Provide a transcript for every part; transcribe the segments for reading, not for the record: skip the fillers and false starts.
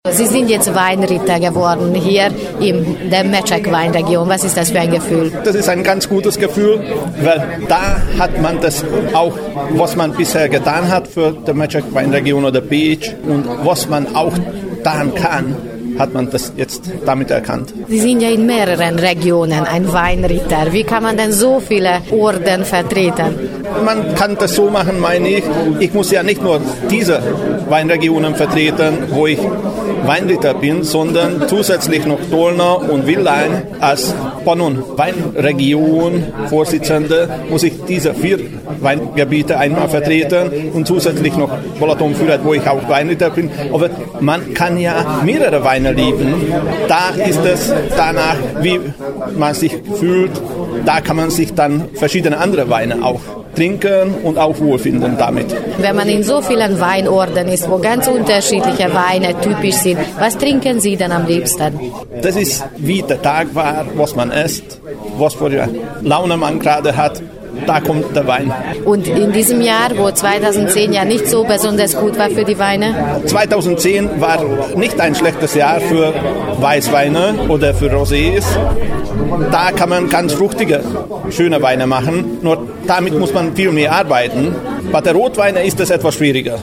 Sie sind jetzt Weinritter geworden hier in der Meček-Weinregion. Was ist das für ein Gefühl? Das ist ein ganz gutes Gefühl, weil da hat man das auch, was man bisher getan hat für die Meček-Weinregion oder Beach und was man auch tun kann, hat man das jetzt damit erkannt. Sie sind ja in mehreren Regionen ein Weinritter. Wie kann man denn so viele Orden vertreten? Man kann das so machen, meine ich. Ich muss ja nicht nur diese Weinregionen vertreten, wo ich Weinritter bin, sondern zusätzlich noch Dolna und Villain als Pannun Weinregion Vorsitzende muss ich diese 4 Weingebiete einmal vertreten und zusätzlich noch Balatonführer, wo ich auch Weinritter bin. Aber man kann ja mehrere Weine lieben. Da ist es danach, wie man sich fühlt. Da kann man sich dann verschiedene andere Weine auch trinken und auch wohlfinden damit. Wenn man in so vielen Weinorden ist, wo ganz unterschiedliche Weine typisch sind, was trinken Sie denn am liebsten? Das ist, wie der Tag war, was man isst, was für eine Laune man gerade hat. Da kommt der Wein. Und in diesem Jahr, wo 2010 ja nicht so besonders gut war für die Weine? 2010 war nicht ein schlechtes Jahr für Weißweine oder für Rosés. Da kann man ganz fruchtige, schöne Weine machen. Nur damit muss man viel mehr arbeiten. Bei der Rotweine ist es etwas schwieriger.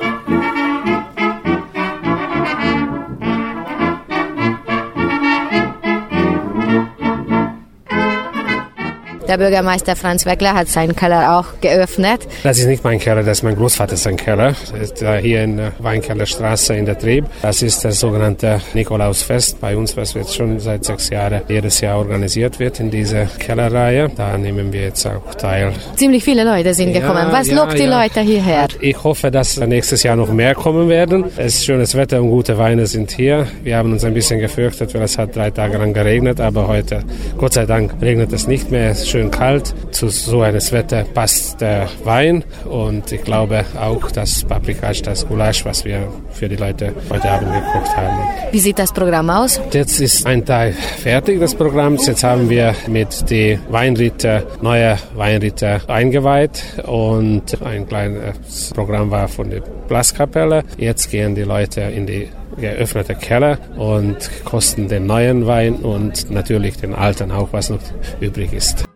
Der Bürgermeister Franz Weckler hat seinen Keller auch geöffnet. Das ist nicht mein Keller, das ist mein Großvater sein Keller. Das ist hier in der Weinkellerstraße in der Trieb. Das ist das sogenannte Nikolausfest bei uns, was jetzt schon seit 6 Jahren jedes Jahr organisiert wird in dieser Kellerreihe. Da nehmen wir jetzt auch teil. Ziemlich viele Leute sind gekommen. Was lockt die Leute hierher? Ich hoffe, dass nächstes Jahr noch mehr kommen werden. Es ist schönes Wetter und gute Weine sind hier. Wir haben uns ein bisschen gefürchtet, weil es hat 3 Tage lang geregnet, aber heute, Gott sei Dank, regnet es nicht mehr. Es ist schön kalt. Zu so eines Wetter passt der Wein und ich glaube auch das Paprikasch, das Gulasch, was wir für die Leute heute Abend gekocht haben. Wie sieht das Programm aus? Jetzt ist ein Teil fertig des Programms. Jetzt haben wir mit den Weinritter, neue Weinritter eingeweiht und ein kleines Programm war von der Blaskapelle. Jetzt gehen die Leute in die geöffnete Keller und kosten den neuen Wein und natürlich den alten auch, was noch übrig ist.